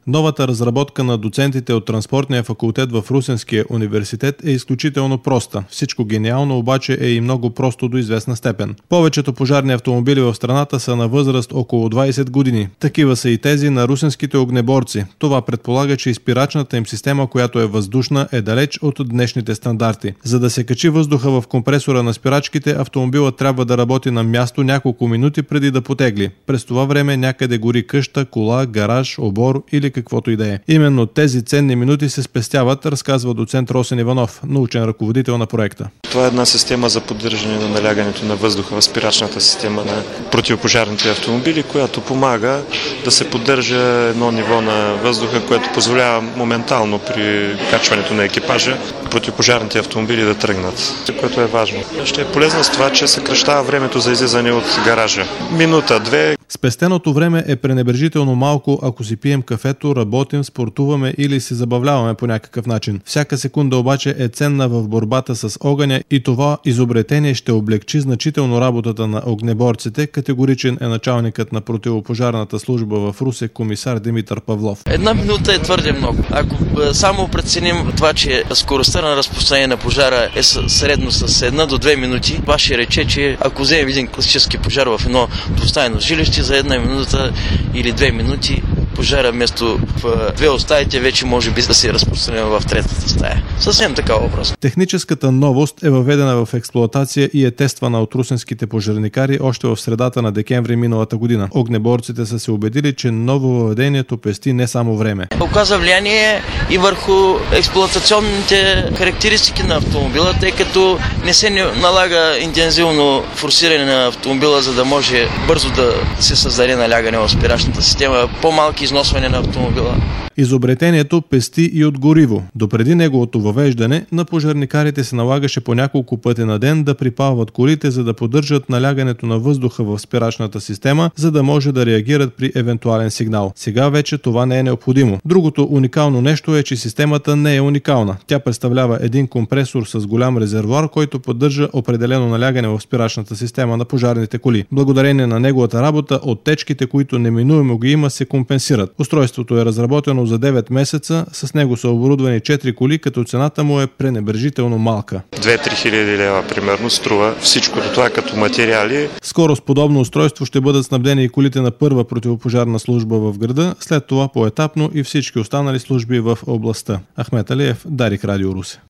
Новата разработка на доцентите от транспортния факултет в Русенския университет е изключително проста. Всичко гениално обаче е и много просто до известна степен. Повечето пожарни автомобили в страната са на възраст около 20 години. Такива са и тези на русенските огнеборци. Това предполага, че изпирачната им система, която е въздушна, е далеч от днешните стандарти. За да се качи въздуха в компресора на спирачките, автомобилът трябва да работи на място няколко минути преди да потегли. През това време някъде гори къща, кола, гараж, обор или каквото и да е. Именно тези ценни минути се спестяват, разказва доцент Росен Иванов, научен ръководител на проекта. Това е една система за поддържане на налягането на въздуха в спирачната система на противопожарните автомобили, която помага да се поддържа едно ниво на въздуха, което позволява моментално при качването на екипажа противопожарните автомобили да тръгнат, което е важно. Ще е полезно с това, че съкращава времето за излизане от гаража. Минута-две. Спестеното време е пренебрежително малко, ако си пием кафето, работим, спортуваме или се забавляваме по някакъв начин. Всяка секунда обаче е ценна в борбата с огъня и това изобретение ще облегчи значително работата на огнеборците, категоричен е началникът на противопожарната служба в Русе комисар Димитър Павлов. Една минута е твърде много. Ако само преценим това, че скоростта на разпространение на пожара е средно с 1 до 2 минути, това ще рече, че ако вземем един класически пожар в едно двустайно жилище, за 1 минута или 2 минути пожара вместо в 2 от стаите вече може би да се разпространява в 3-та стая. Съвсем такава въпрос. Техническата новост е въведена в експлоатация и е тествана от русенските пожарникари още в средата на декември миналата година. Огнеборците са се убедили, че нововъведението пести не само време. Оказва влияние и върху експлоатационните характеристики на автомобила, тъй като не се налага интензивно форсиране на автомобила, за да може бързо да се създаде налягане в спирачната система, по-малки износване на автомобила. Изобретението пести и от гориво. Допреди неговото въвеждане, на пожарникарите се налагаше по няколко пъти на ден да припалват колите, за да поддържат налягането на въздуха в спирачната система, за да може да реагират при евентуален сигнал. Сега вече това не е необходимо. Другото уникално нещо е, че системата не е уникална. Тя представлява един компресор с голям резервоар, който поддържа определено налягане в спирачната система на пожарните коли. Благодарение на неговата работа, оттечките, които неминуемо ги има, се компенсират. Устройството е разработено за 9 месеца, с него са оборудвани 4 коли, като цената му е пренебрежително малка. 2-3 хиляди лева примерно струва всичко това като материали. Скоро с подобно устройство ще бъдат снабдени и колите на първа противопожарна служба в града, след това поетапно и всички останали служби в областта. Ахмет Алиев, Дарик, Радио Русе.